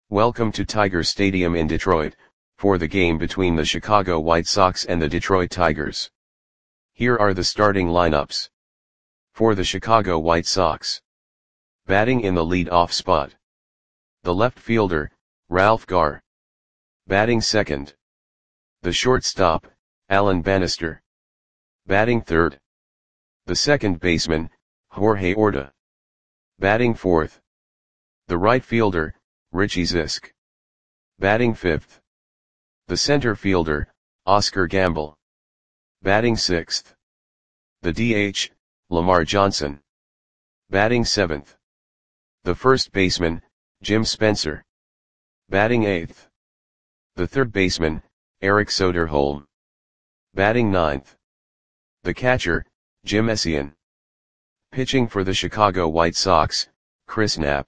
Welcome to Tiger Stadium in Detroit, for the game between the Chicago White Sox and the Detroit Tigers. Here are the starting lineups. For the Chicago White Sox. Batting in the lead-off spot. The left fielder, Ralph Garr. Batting second. The shortstop, Alan Bannister. Batting third. The second baseman, Jorge Orta. Batting fourth. The right fielder, Richie Zisk. Batting fifth. The center fielder, Oscar Gamble. Batting sixth. The DH, Lamar Johnson. Batting seventh. The first baseman, Jim Spencer. Batting eighth. The third baseman, Eric Soderholm. Batting ninth. The catcher, Jim Essien. Pitching for the Chicago White Sox, Chris Knapp.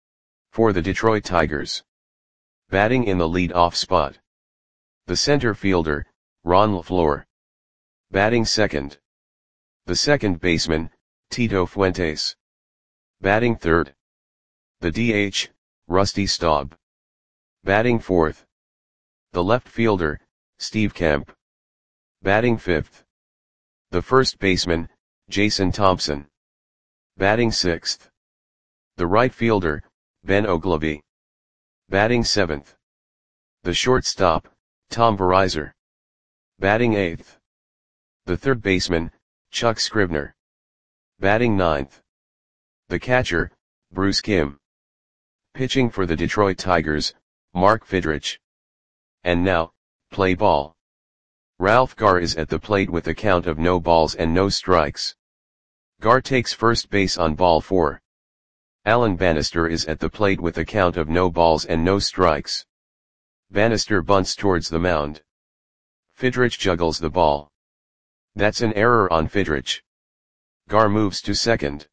For the Detroit Tigers. Batting in the lead-off spot. The center fielder, Ron LaFleur. Batting second. The second baseman, Tito Fuentes. Batting third. The DH, Rusty Staub. Batting fourth. The left fielder, Steve Kemp. Batting fifth. The first baseman, Jason Thompson. Batting sixth. The right fielder, Ben Oglivie. Batting seventh. The shortstop, Tom Verizar. Batting eighth. The third baseman, Chuck Scribner. Batting ninth. The catcher, Bruce Kim. Pitching for the Detroit Tigers, Mark Fidrych. And now, play ball. Ralph Garr is at the plate with a count of no balls and no strikes. Garr takes first base on ball 4. Alan Bannister is at the plate with a count of no balls and no strikes. Bannister bunts towards the mound. Fidrych juggles the ball. That's an error on Fidrych. Garr moves to second.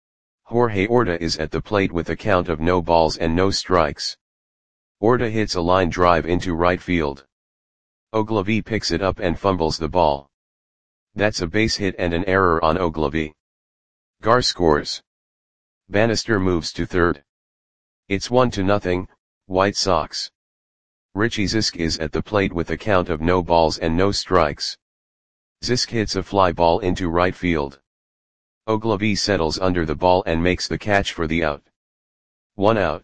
Jorge Orta is at the plate with a count of no balls and no strikes. Orta hits a line drive into right field. Oglivie picks it up and fumbles the ball. That's a base hit and an error on Oglivie. Garr scores. Bannister moves to third. It's 1-0, White Sox. Richie Zisk is at the plate with a count of no balls and no strikes. Zisk hits a fly ball into right field. Oglivie settles under the ball and makes the catch for the out. 1 out.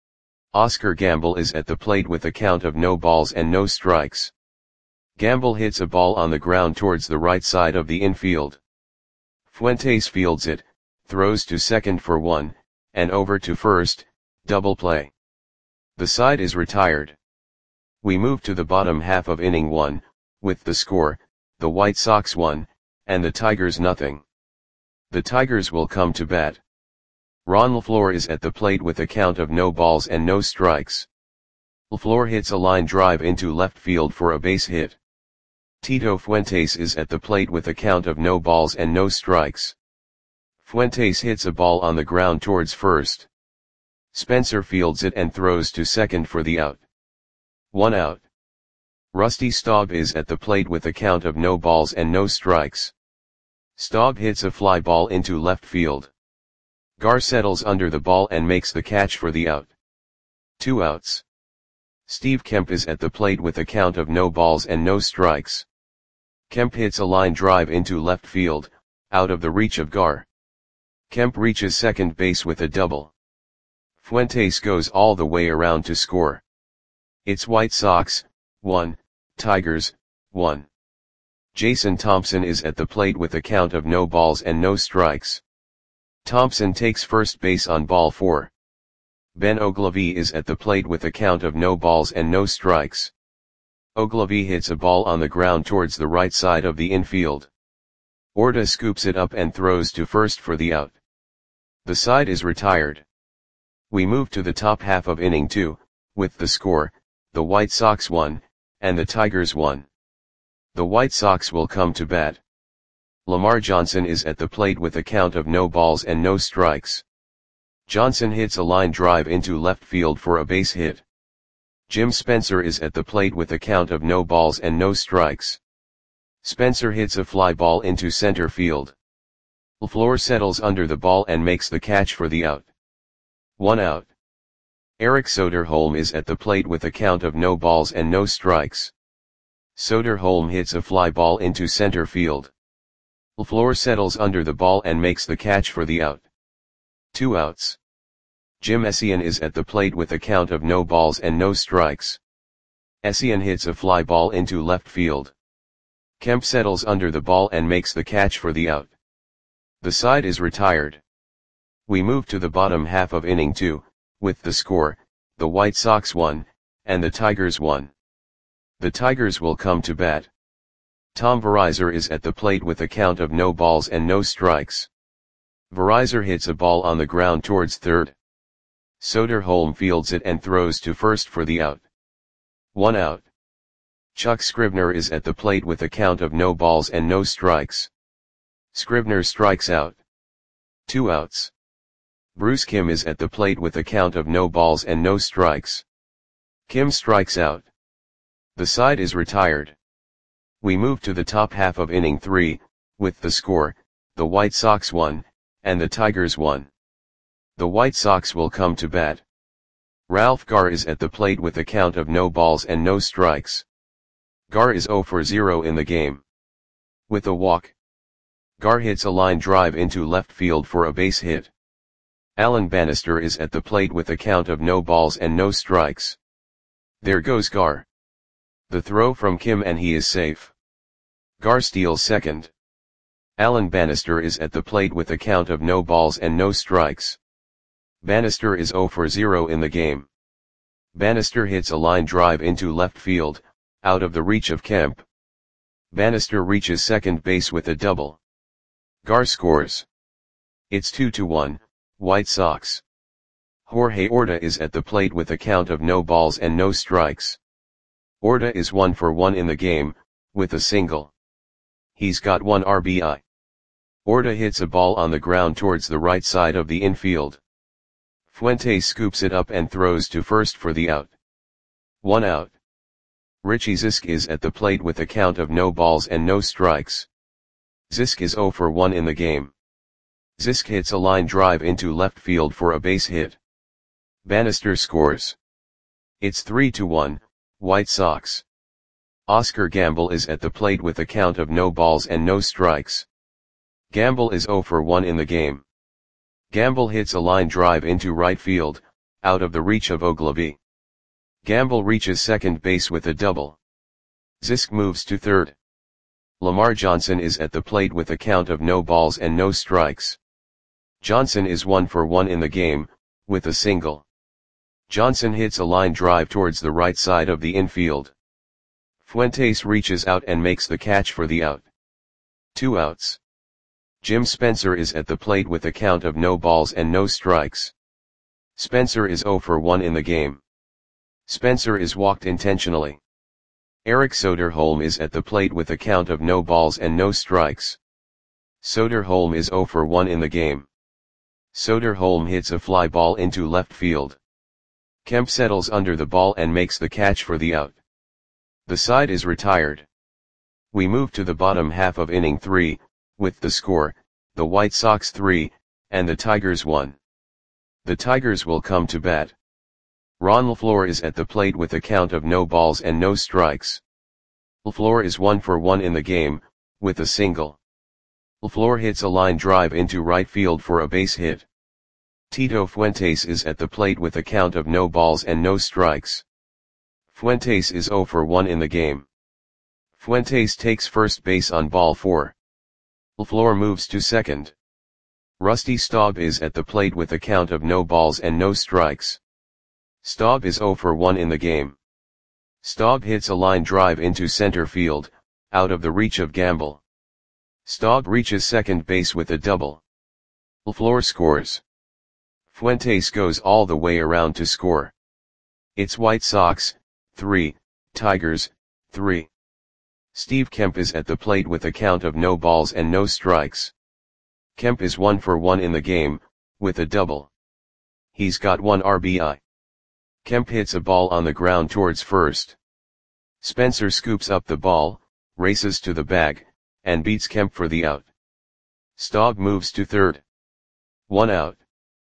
Oscar Gamble is at the plate with a count of no balls and no strikes. Gamble hits a ball on the ground towards the right side of the infield. Fuentes fields it, throws to second for 1, and over to first, double play. The side is retired. We move to the bottom half of inning 1, with the score, the White Sox 1, and the Tigers 0. The Tigers will come to bat. Ron LaFleur is at the plate with a count of no balls and no strikes. LaFleur hits a line drive into left field for a base hit. Tito Fuentes is at the plate with a count of no balls and no strikes. Fuentes hits a ball on the ground towards first. Spencer fields it and throws to second for the out. 1 out. Rusty Staub is at the plate with a count of no balls and no strikes. Staub hits a fly ball into left field. Garr settles under the ball and makes the catch for the out. 2 outs. Steve Kemp is at the plate with a count of no balls and no strikes. Kemp hits a line drive into left field, out of the reach of Garr. Kemp reaches second base with a double. Fuentes goes all the way around to score. It's White Sox 1, Tigers 1. Jason Thompson is at the plate with a count of no balls and no strikes. Thompson takes first base on ball 4. Ben Oglivie is at the plate with a count of no balls and no strikes. Oglivie hits a ball on the ground towards the right side of the infield. Orta scoops it up and throws to first for the out. The side is retired. We move to the top half of inning 2, with the score, the White Sox 1, and the Tigers 1. The White Sox will come to bat. Lamar Johnson is at the plate with a count of no balls and no strikes. Johnson hits a line drive into left field for a base hit. Jim Spencer is at the plate with a count of no balls and no strikes. Spencer hits a fly ball into center field. LaFleur settles under the ball and makes the catch for the out. 1 out. Erik Soderholm is at the plate with a count of no balls and no strikes. Soderholm hits a fly ball into center field. LaFleur settles under the ball and makes the catch for the out. 2 outs. Jim Essien is at the plate with a count of no balls and no strikes. Essien hits a fly ball into left field. Kemp settles under the ball and makes the catch for the out. The side is retired. We move to the bottom half of inning 2, with the score, the White Sox won, and the Tigers won. The Tigers will come to bat. Tom Verizar is at the plate with a count of no balls and no strikes. Verizar hits a ball on the ground towards third. Soderholm fields it and throws to first for the out. 1 out. Chuck Scribner is at the plate with a count of no balls and no strikes. Scribner strikes out. 2 outs. Bruce Kim is at the plate with a count of no balls and no strikes. Kim strikes out. The side is retired. We move to the top half of inning 3, with the score, the White Sox won, and the Tigers won. The White Sox will come to bat. Ralph Garr is at the plate with a count of no balls and no strikes. Garr is 0 for 0 in the game. With a walk. Garr hits a line drive into left field for a base hit. Alan Bannister is at the plate with a count of no balls and no strikes. There goes Garr. The throw from Kim and he is safe. Garr steals second. Alan Bannister is at the plate with a count of no balls and no strikes. Bannister is 0 for 0 in the game. Bannister hits a line drive into left field, out of the reach of Kemp. Bannister reaches second base with a double. Garr scores. It's 2-1, White Sox. Jorge Orta is at the plate with a count of no balls and no strikes. Orta is 1 for 1 in the game, with a single. He's got 1 RBI. Orta hits a ball on the ground towards the right side of the infield. Fuentes scoops it up and throws to first for the out. 1 out. Richie Zisk is at the plate with a count of no balls and no strikes. Zisk is 0 for 1 in the game. Zisk hits a line drive into left field for a base hit. Bannister scores. It's 3-1, White Sox. Oscar Gamble is at the plate with a count of no balls and no strikes. Gamble is 0 for 1 in the game. Gamble hits a line drive into right field, out of the reach of Oglebay. Gamble reaches second base with a double. Zisk moves to third. Lamar Johnson is at the plate with a count of no balls and no strikes. Johnson is 1 for 1 in the game, with a single. Johnson hits a line drive towards the right side of the infield. Fuentes reaches out and makes the catch for the out. 2 outs. Jim Spencer is at the plate with a count of no balls and no strikes. Spencer is 0 for 1 in the game. Spencer is walked intentionally. Erik Soderholm is at the plate with a count of no balls and no strikes. Soderholm is 0 for 1 in the game. Soderholm hits a fly ball into left field. Kemp settles under the ball and makes the catch for the out. The side is retired. We move to the bottom half of inning 3, with the score, the White Sox 3, and the Tigers 1. The Tigers will come to bat. Ron LaFleur is at the plate with a count of no balls and no strikes. LaFleur is 1 for 1 in the game, with a single. LaFleur hits a line drive into right field for a base hit. Tito Fuentes is at the plate with a count of no balls and no strikes. Fuentes is 0 for 1 in the game. Fuentes takes first base on ball 4. LaFleur moves to second. Rusty Staub is at the plate with a count of no balls and no strikes. Staub is 0 for 1 in the game. Staub hits a line drive into center field, out of the reach of Gamble. Staub reaches second base with a double. LaFleur scores. Fuentes goes all the way around to score. It's White Sox 3, Tigers 3. Steve Kemp is at the plate with a count of no balls and no strikes. Kemp is 1 for 1 in the game, with a double. He's got 1 RBI. Kemp hits a ball on the ground towards first. Spencer scoops up the ball, races to the bag, and beats Kemp for the out. Staub moves to third. 1 out.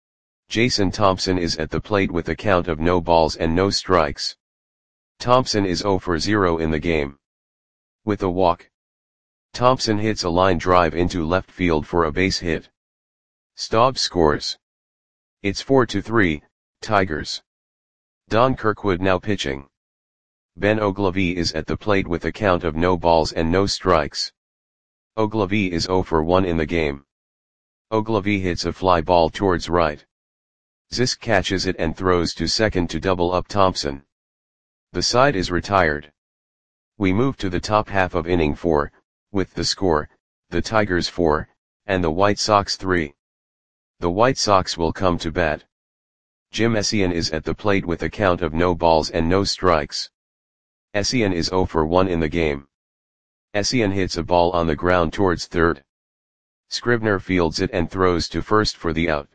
Jason Thompson is at the plate with a count of no balls and no strikes. Thompson is 0 for 0 in the game. With a walk, Thompson hits a line drive into left field for a base hit. Staub scores. It's 4-3, Tigers. Don Kirkwood now pitching. Ben Oglivie is at the plate with a count of no balls and no strikes. Oglivie is 0 for 1 in the game. Oglivie hits a fly ball towards right. Zisk catches it and throws to second to double up Thompson. The side is retired. We move to the top half of inning 4, with the score, the Tigers 4, and the White Sox 3. The White Sox will come to bat. Jim Essien is at the plate with a count of no balls and no strikes. Essien is 0 for 1 in the game. Essien hits a ball on the ground towards third. Scribner fields it and throws to first for the out.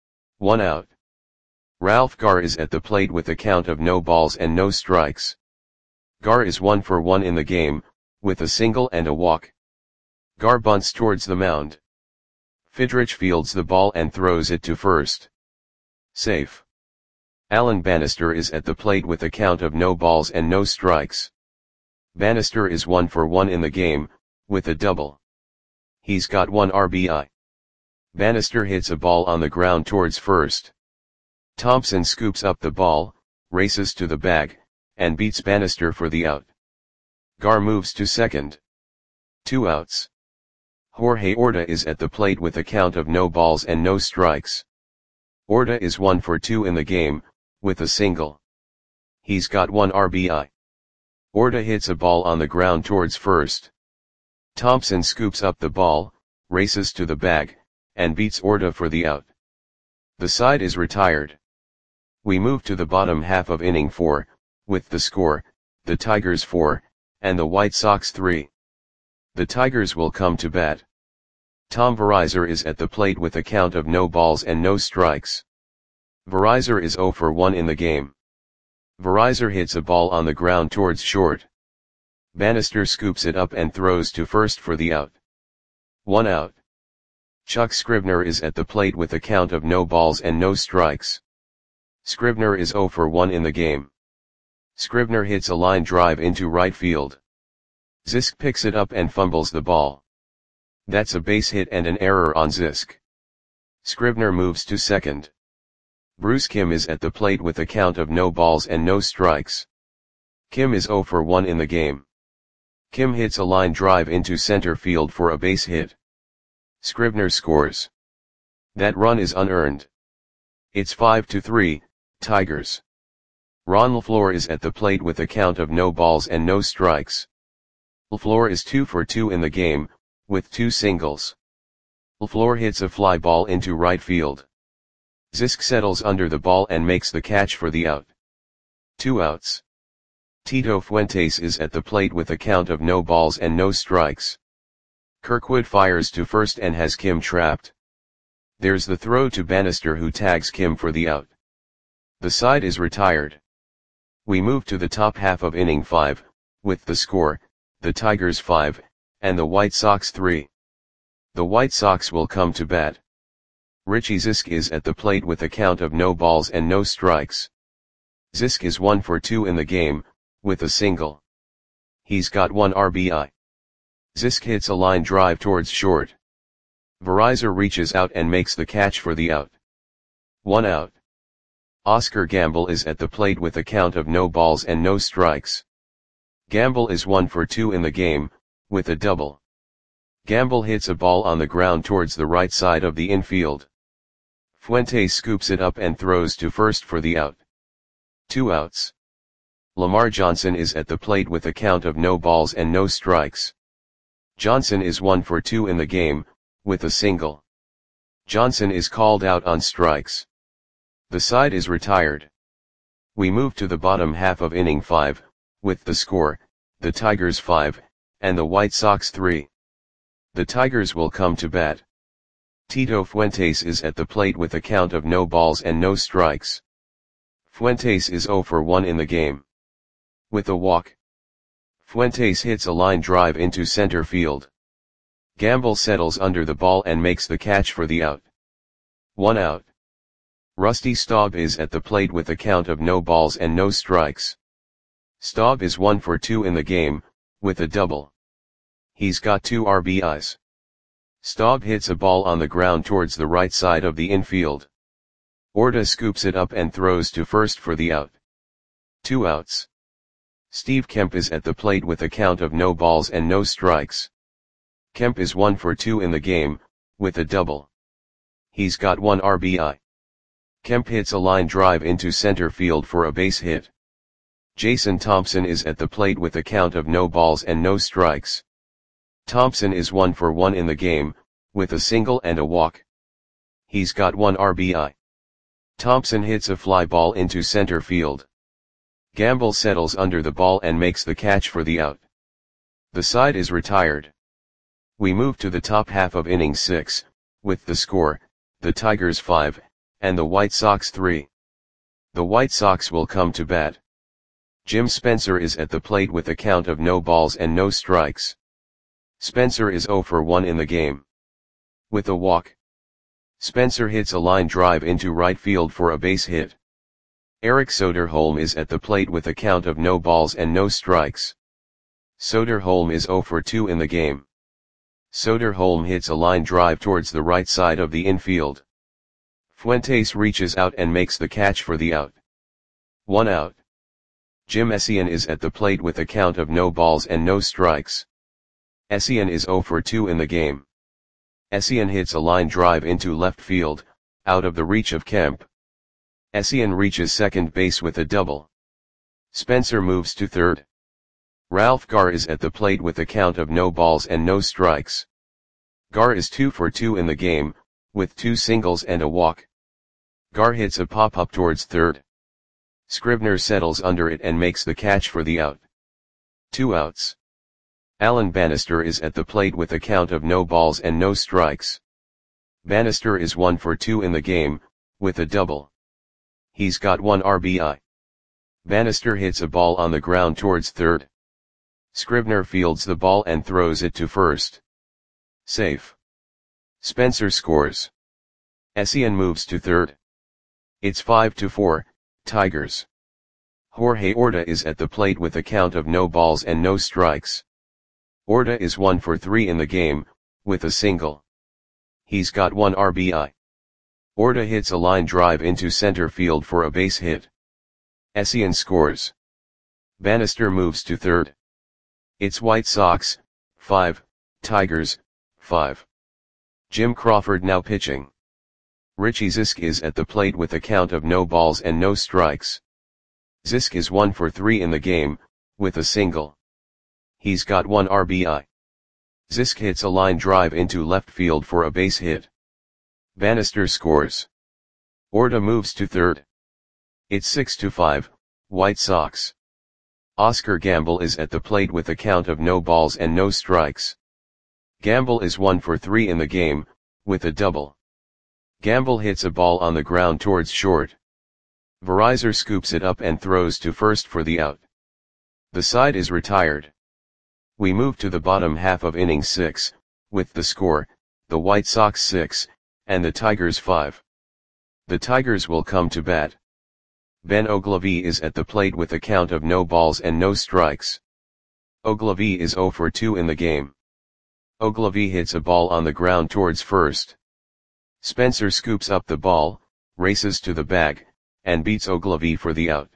1 out. Ralph Garr is at the plate with a count of no balls and no strikes. Garr is 1 for 1 in the game, with a single and a walk. Garr bunts towards the mound. Fidrich fields the ball and throws it to first. Safe. Alan Bannister is at the plate with a count of no balls and no strikes. Bannister is 1 for 1 in the game, with a double. He's got 1 RBI. Bannister hits a ball on the ground towards first. Thompson scoops up the ball, races to the bag, and beats Bannister for the out. Garr moves to second. 2 outs. Jorge Orta is at the plate with a count of no balls and no strikes. Orta is 1 for 2 in the game, with a single. He's got 1 RBI. Orta hits a ball on the ground towards first. Thompson scoops up the ball, races to the bag, and beats Orta for the out. The side is retired. We move to the bottom half of inning 4, with the score, the Tigers 4, and the White Sox 3. The Tigers will come to bat. Tom Verizar is at the plate with a count of no balls and no strikes. Verizar is 0 for 1 in the game. Verizar hits a ball on the ground towards short. Bannister scoops it up and throws to first for the out. 1 out. Chuck Scribner is at the plate with a count of no balls and no strikes. Scribner is 0 for 1 in the game. Scribner hits a line drive into right field. Zisk picks it up and fumbles the ball. That's a base hit and an error on Zisk. Scribner moves to second. Bruce Kim is at the plate with a count of no balls and no strikes. Kim is 0 for 1 in the game. Kim hits a line drive into center field for a base hit. Scribner scores. That run is unearned. It's 5-3, Tigers. Ron LaFleur is at the plate with a count of no balls and no strikes. LaFleur is 2 for 2 in the game, with 2 singles. LaFleur hits a fly ball into right field. Zisk settles under the ball and makes the catch for the out. 2 outs. Tito Fuentes is at the plate with a count of no balls and no strikes. Kirkwood fires to first and has Kim trapped. There's the throw to Bannister, who tags Kim for the out. The side is retired. We move to the top half of inning 5, with the score, the Tigers 5, and the White Sox 3. The White Sox will come to bat. Richie Zisk is at the plate with a count of no balls and no strikes. Zisk is 1 for 2 in the game, with a single. He's got 1 RBI. Zisk hits a line drive towards short. Verizar reaches out and makes the catch for the out. 1 out. Oscar Gamble is at the plate with a count of no balls and no strikes. Gamble is 1 for 2 in the game, with a double. Gamble hits a ball on the ground towards the right side of the infield. Fuentes scoops it up and throws to first for the out. 2 outs. Lamar Johnson is at the plate with a count of no balls and no strikes. Johnson is 1 for 2 in the game, with a single. Johnson is called out on strikes. The side is retired. We move to the bottom half of inning 5, with the score, the Tigers 5, and the White Sox 3. The Tigers will come to bat. Tito Fuentes is at the plate with a count of no balls and no strikes. Fuentes is 0 for 1 in the game. With a walk, Fuentes hits a line drive into center field. Gamble settles under the ball and makes the catch for the out. 1 out. Rusty Staub is at the plate with a count of no balls and no strikes. Staub is 1 for 2 in the game, with a double. He's got 2 RBIs. Staub hits a ball on the ground towards the right side of the infield. Orta scoops it up and throws to first for the out. 2 outs. Steve Kemp is at the plate with a count of no balls and no strikes. Kemp is 1 for 2 in the game, with a double. He's got 1 RBI. Kemp hits a line drive into center field for a base hit. Jason Thompson is at the plate with a count of no balls and no strikes. Thompson is 1 for 1 in the game, with a single and a walk. He's got 1 RBI. Thompson hits a fly ball into center field. Gamble settles under the ball and makes the catch for the out. The side is retired. We move to the top half of inning 6, with the score, the Tigers 5, and the White Sox 3. The White Sox will come to bat. Jim Spencer is at the plate with a count of no balls and no strikes. Spencer is 0 for 1 in the game. With a walk. Spencer hits a line drive into right field for a base hit. Eric Soderholm is at the plate with a count of no balls and no strikes. Soderholm is 0 for 2 in the game. Soderholm hits a line drive towards the right side of the infield. Fuentes reaches out and makes the catch for the out. 1 out. Jim Essien is at the plate with a count of no balls and no strikes. Essien is 0 for 2 in the game. Essien hits a line drive into left field, out of the reach of Kemp. Essien reaches second base with a double. Spencer moves to third. Ralph Garr is at the plate with a count of no balls and no strikes. Garr is 2 for 2 in the game, with 2 singles and a walk. Garr hits a pop-up towards third. Scribner settles under it and makes the catch for the out. 2 outs. Alan Bannister is at the plate with a count of no balls and no strikes. Bannister is 1 for 2 in the game, with a double. He's got 1 RBI. Bannister hits a ball on the ground towards third. Scribner fields the ball and throws it to first. Safe. Spencer scores. Essien moves to third. It's 5-4, Tigers. Jorge Orta is at the plate with a count of no balls and no strikes. Orta is 1 for 3 in the game, with a single. He's got 1 RBI. Orta hits a line drive into center field for a base hit. Essien scores. Bannister moves to third. It's White Sox, 5, Tigers, 5. Jim Crawford now pitching. Richie Zisk is at the plate with a count of no balls and no strikes. Zisk is 1 for 3 in the game, with a single. He's got 1 RBI. Zisk hits a line drive into left field for a base hit. Bannister scores. Orta moves to third. It's 6-5, White Sox. Oscar Gamble is at the plate with a count of no balls and no strikes. Gamble is 1 for 3 in the game, with a double. Gamble hits a ball on the ground towards short. Verizor scoops it up and throws to first for the out. The side is retired. We move to the bottom half of inning 6, with the score, the White Sox 6, and the Tigers 5. The Tigers will come to bat. Ben Oglivie is at the plate with a count of no balls and no strikes. Oglivie is 0 for 2 in the game. Oglivie hits a ball on the ground towards first. Spencer scoops up the ball, races to the bag, and beats Oglivie for the out.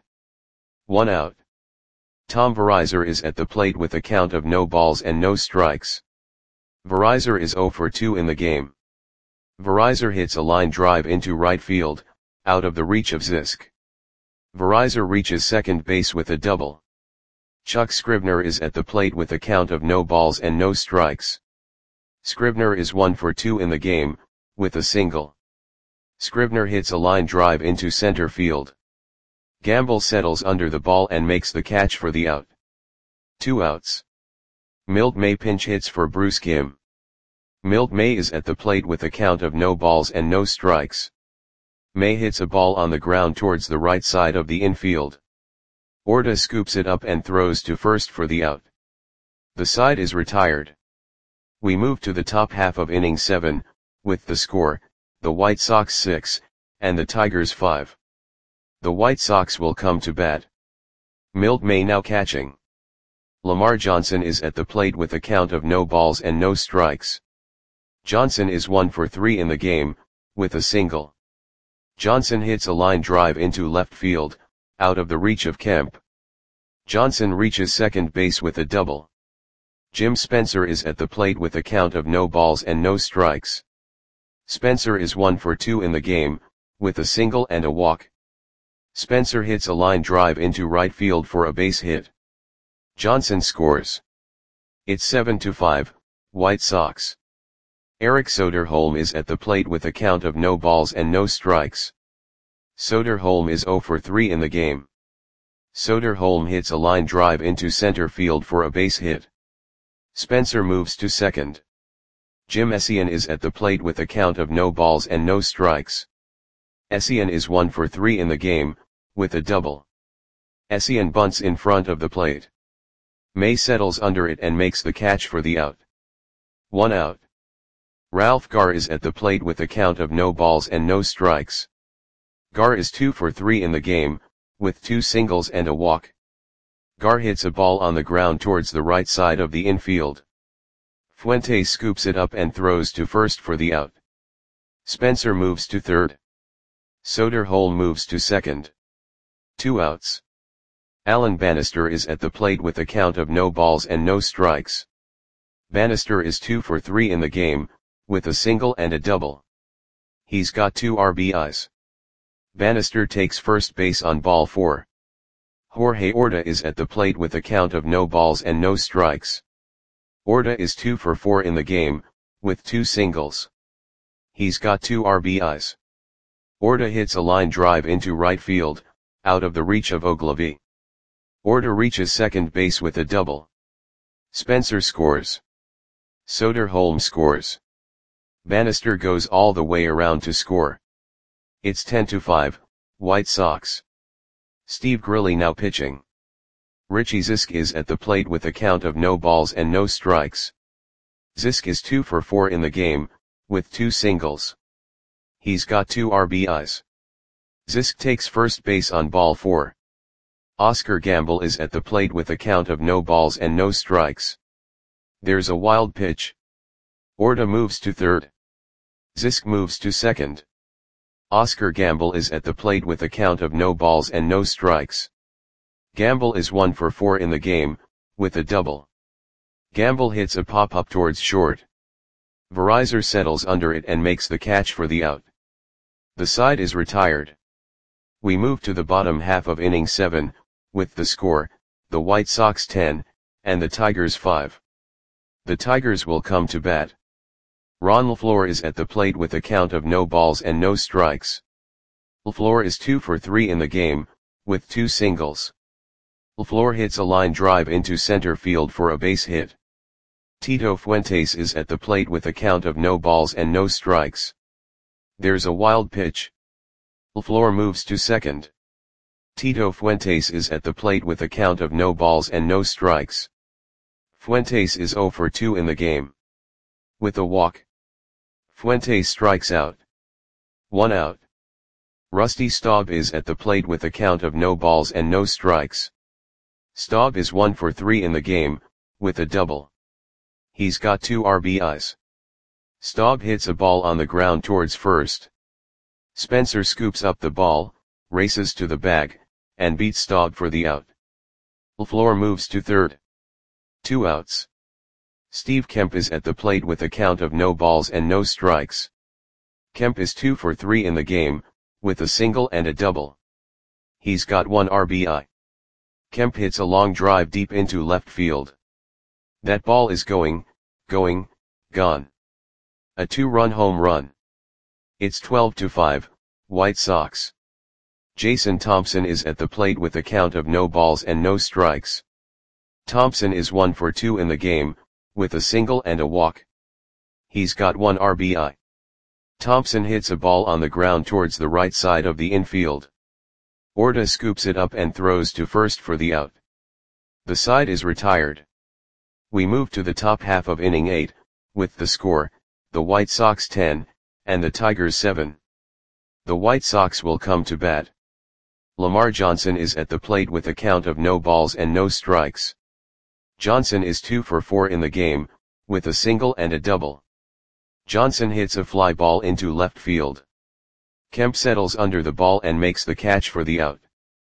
1 out. Tom Verizor is at the plate with a count of no balls and no strikes. Verizor is 0 for 2 in the game. Verizor hits a line drive into right field, out of the reach of Zisk. Verizor reaches second base with a double. Chuck Scribner is at the plate with a count of no balls and no strikes. Scribner is 1 for 2 in the game, with a single. Scribner hits a line drive into center field. Gamble settles under the ball and makes the catch for the out. 2 outs. Milt May pinch hits for Bruce Kim. Milt May is at the plate with a count of no balls and no strikes. May hits a ball on the ground towards the right side of the infield. Orta scoops it up and throws to first for the out. The side is retired. We move to the top half of inning 7, with the score, the White Sox 6, and the Tigers 5. The White Sox will come to bat. Milt May now catching. Lamar Johnson is at the plate with a count of no balls and no strikes. Johnson is 1 for 3 in the game, with a single. Johnson hits a line drive into left field, out of the reach of Kemp. Johnson reaches second base with a double. Jim Spencer is at the plate with a count of no balls and no strikes. Spencer is 1 for 2 in the game, with a single and a walk. Spencer hits a line drive into right field for a base hit. Johnson scores. It's 7-5, White Sox. Eric Soderholm is at the plate with a count of no balls and no strikes. Soderholm is 0 for 3 in the game. Soderholm hits a line drive into center field for a base hit. Spencer moves to second. Jim Essien is at the plate with a count of no balls and no strikes. Essien is 1 for 3 in the game, with a double. Essien bunts in front of the plate. May settles under it and makes the catch for the out. 1 out. Ralph Garr is at the plate with a count of no balls and no strikes. Garr is 2 for 3 in the game, with 2 singles and a walk. Garr hits a ball on the ground towards the right side of the infield. Fuentes scoops it up and throws to first for the out. Spencer moves to third. Soderholm moves to second. 2 outs. Alan Bannister is at the plate with a count of no balls and no strikes. Bannister is 2 for 3 in the game, with a single and a double. He's got 2 RBIs. Bannister takes first base on ball 4. Jorge Orta is at the plate with a count of no balls and no strikes. Orta is 2 for 4 in the game, with 2 singles. He's got 2 RBIs. Orta hits a line drive into right field, out of the reach of Ogilvy. Orta reaches second base with a double. Spencer scores. Soderholm scores. Bannister goes all the way around to score. It's 10-5, White Sox. Steve Grilli now pitching. Richie Zisk is at the plate with a count of no balls and no strikes. Zisk is 2 for 4 in the game, with 2 singles. He's got 2 RBIs. Zisk takes first base on ball 4. Oscar Gamble is at the plate with a count of no balls and no strikes. There's a wild pitch. Orta moves to third. Zisk moves to second. Oscar Gamble is at the plate with a count of no balls and no strikes. Gamble is 1 for 4 in the game, with a double. Gamble hits a pop-up towards short. Verizor settles under it and makes the catch for the out. The side is retired. We move to the bottom half of inning 7, with the score, the White Sox 10, and the Tigers 5. The Tigers will come to bat. Ron LaFleur is at the plate with a count of no balls and no strikes. LaFleur is 2 for 3 in the game, with 2 singles. LaFleur hits a line drive into center field for a base hit. Tito Fuentes is at the plate with a count of no balls and no strikes. There's a wild pitch. LaFleur moves to second. Tito Fuentes is at the plate with a count of no balls and no strikes. Fuentes is 0 for 2 in the game. With a walk. Fuentes strikes out. 1 out. Rusty Staub is at the plate with a count of no balls and no strikes. Staub is 1 for 3 in the game, with a double. He's got 2 RBIs. Staub hits a ball on the ground towards first. Spencer scoops up the ball, races to the bag, and beats Staub for the out. LaFleur moves to third. 2 outs. Steve Kemp is at the plate with a count of no balls and no strikes. Kemp is 2 for 3 in the game, with a single and a double. He's got 1 RBI. Kemp hits a long drive deep into left field. That ball is gone. A 2-run home run. It's 12-5, White Sox. Jason Thompson is at the plate with a count of no balls and no strikes. Thompson is 1 for 2 in the game, with a single and a walk. He's got 1 RBI. Thompson hits a ball on the ground towards the right side of the infield. Orta scoops it up and throws to first for the out. The side is retired. We move to the top half of inning 8, with the score, the White Sox 10, and the Tigers 7. The White Sox will come to bat. Lamar Johnson is at the plate with a count of no balls and no strikes. Johnson is 2 for 4 in the game, with a single and a double. Johnson hits a fly ball into left field. Kemp settles under the ball and makes the catch for the out.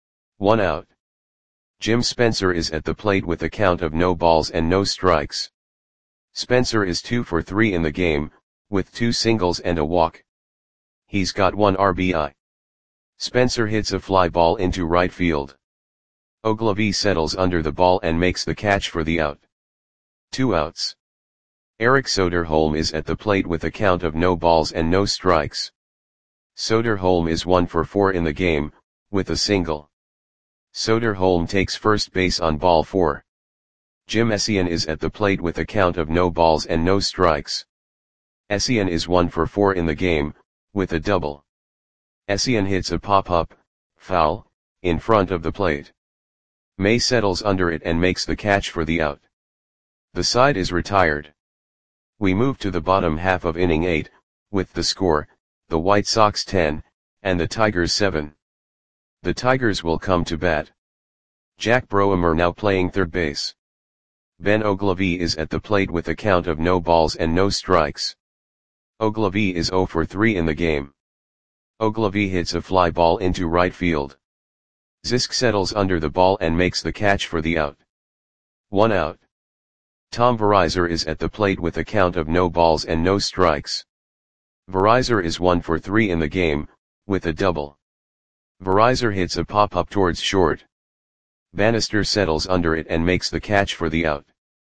1 out. Jim Spencer is at the plate with a count of no balls and no strikes. Spencer is 2 for 3 in the game, with 2 singles and a walk. He's got 1 RBI. Spencer hits a fly ball into right field. Ogilvie settles under the ball and makes the catch for the out. 2 outs. Eric Soderholm is at the plate with a count of no balls and no strikes. Soderholm is 1 for 4 in the game, with a single. Soderholm takes first base on ball 4. Jim Essien is at the plate with a count of no balls and no strikes. Essien is 1 for 4 in the game, with a double. Essien hits a pop-up, foul, in front of the plate. May settles under it and makes the catch for the out. The side is retired. We move to the bottom half of inning 8, with the score, the White Sox 10, and the Tigers 7. The Tigers will come to bat. Jack Broemer now playing third base. Ben Ogilvie is at the plate with a count of no balls and no strikes. Ogilvie is 0 for 3 in the game. Ogilvie hits a fly ball into right field. Zisk settles under the ball and makes the catch for the out. 1 out. Tom Verizar is at the plate with a count of no balls and no strikes. Verizar is 1 for 3 in the game, with a double. Verizar hits a pop-up towards short. Bannister settles under it and makes the catch for the out.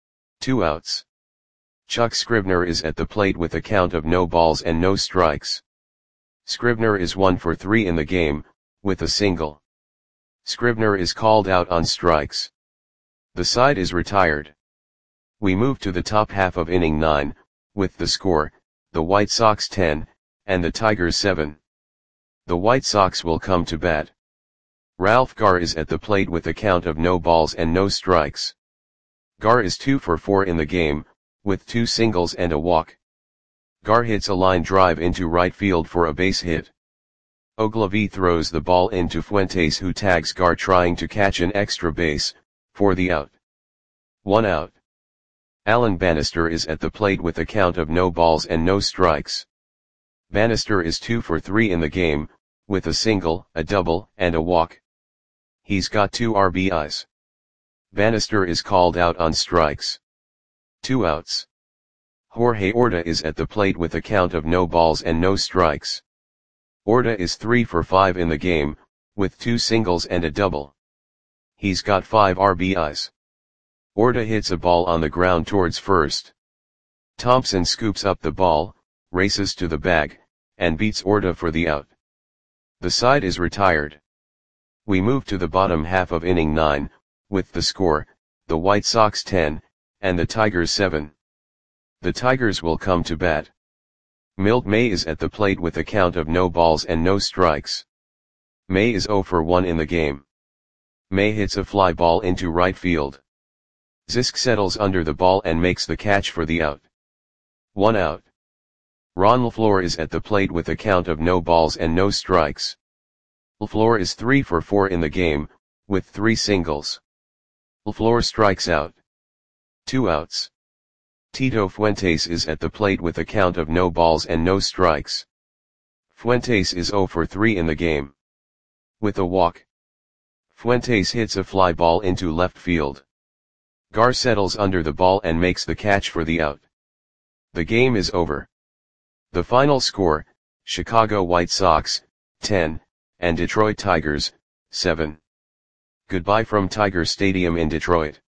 2 outs. Chuck Scribner is at the plate with a count of no balls and no strikes. Scribner is 1 for 3 in the game, with a single. Scribner is called out on strikes. The side is retired. We move to the top half of inning 9, with the score, the White Sox 10, and the Tigers 7. The White Sox will come to bat. Ralph Garr is at the plate with a count of no balls and no strikes. Garr is 2 for 4 in the game, with 2 singles and a walk. Garr hits a line drive into right field for a base hit. Ogilvie throws the ball into Fuentes, who tags Garr trying to catch an extra base, for the out. 1 out. Alan Bannister is at the plate with a count of no balls and no strikes. Bannister is 2 for 3 in the game, with a single, a double, and a walk. He's got 2 RBIs. Bannister is called out on strikes. 2 outs. Jorge Orta is at the plate with a count of no balls and no strikes. Orta is 3 for 5 in the game, with 2 singles and a double. He's got 5 RBIs. Orta hits a ball on the ground towards first. Thompson scoops up the ball, races to the bag, and beats Orta for the out. The side is retired. We move to the bottom half of inning 9, with the score, the White Sox 10, and the Tigers 7. The Tigers will come to bat. Milt May is at the plate with a count of no balls and no strikes. May is 0 for 1 in the game. May hits a fly ball into right field. Zisk settles under the ball and makes the catch for the out. 1 out. Ron LaFleur is at the plate with a count of no balls and no strikes. LaFleur is 3 for 4 in the game, with 3 singles. LaFleur strikes out. 2 outs. Tito Fuentes is at the plate with a count of no balls and no strikes. Fuentes is 0 for 3 in the game. With a walk. Fuentes hits a fly ball into left field. Garr settles under the ball and makes the catch for the out. The game is over. The final score, Chicago White Sox, 10, and Detroit Tigers, 7. Goodbye from Tiger Stadium in Detroit.